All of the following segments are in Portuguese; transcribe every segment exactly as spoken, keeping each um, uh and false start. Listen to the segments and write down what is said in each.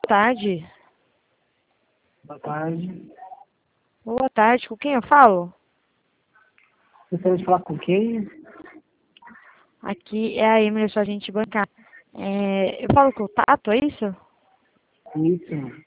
tarde. Boa tarde. Boa tarde, com quem eu falo? Gostaria de falar com quem? Aqui é a Emily, sua agente bancária. É, eu falo com o Tato, é isso? Isso.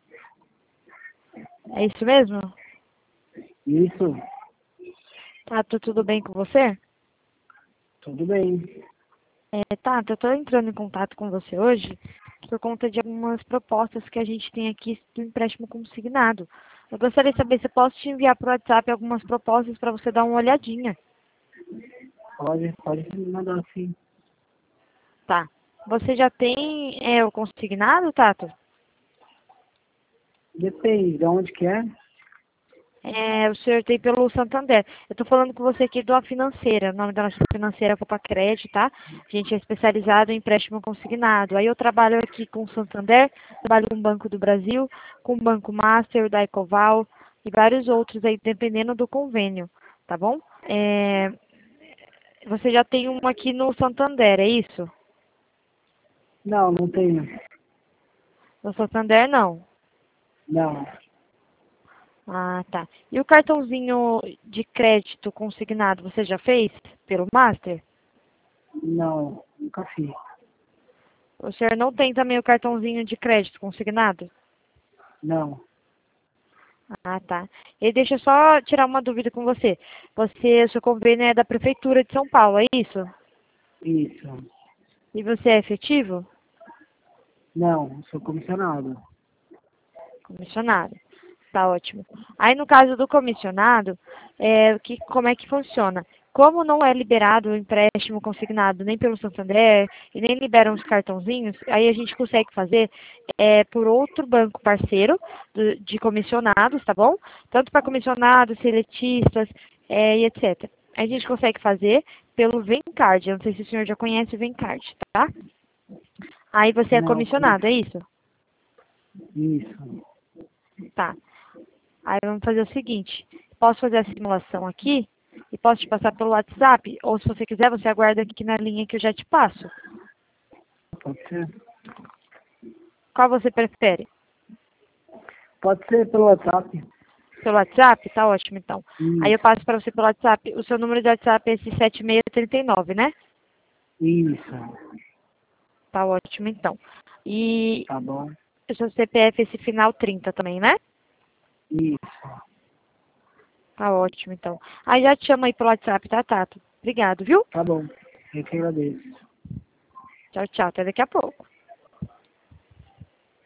É isso mesmo? Isso. Tato, tudo bem com você? Tudo bem. É, Tato, eu tô entrando em contato com você hoje por conta de algumas propostas que a gente tem aqui do empréstimo consignado. Eu gostaria de saber se eu posso te enviar por WhatsApp algumas propostas para você dar uma olhadinha. Pode, pode me mandar sim. Tá. Você já tem é, o consignado, Tato? Depende de onde que é. É, o senhor tem pelo Santander. Eu tô falando com você aqui da financeira. O nome da nossa financeira é Copa Crédito, tá? A gente é especializado em empréstimo consignado. Aí eu trabalho aqui com o Santander, trabalho com o Banco do Brasil, com o Banco Master, da Ecoval e vários outros aí, dependendo do convênio, tá bom? É, você já tem um aqui no Santander, é isso? Não, não tenho. No Santander, não. Não. Ah, tá. E o cartãozinho de crédito consignado, você já fez pelo Master? Não. Nunca fiz. O senhor não tem também o cartãozinho de crédito consignado? Não. Ah, tá. E deixa eu só tirar uma dúvida com você. Você, o seu convênio é da Prefeitura de São Paulo, é isso? Isso. E você é efetivo? Não, sou comissionado. Comissionado. Tá ótimo. Aí no caso do comissionado, é, que, como é que funciona? Como não é liberado o empréstimo consignado nem pelo Santander e nem liberam os cartãozinhos, aí a gente consegue fazer é, por outro banco parceiro do- de comissionados, tá bom? Tanto para comissionados, seletistas é, e etcétera. Aí a gente consegue fazer pelo Vencard. Eu não sei se o senhor já conhece o Vencard, tá? Aí você é Não, comissionado, é isso? isso. Tá. Aí vamos fazer o seguinte, posso fazer a simulação aqui e posso te passar pelo WhatsApp, ou se você quiser, você aguarda aqui na linha que eu já te passo. Pode ser? Qual você prefere? Pode ser pelo WhatsApp. Pelo WhatsApp? Tá ótimo, então. Aí eu Isso. passo para você pelo WhatsApp. O seu número de WhatsApp é esse sete seis três nove, né? Isso. Tá ótimo, então. E Tá bom? o seu C P F, esse final trinta também, né? Isso. Tá ótimo, então. Aí já te chamo aí pelo WhatsApp, tá, Tato? Obrigado, viu? Tá bom. Eu que agradeço. Tchau, tchau. Até daqui a pouco.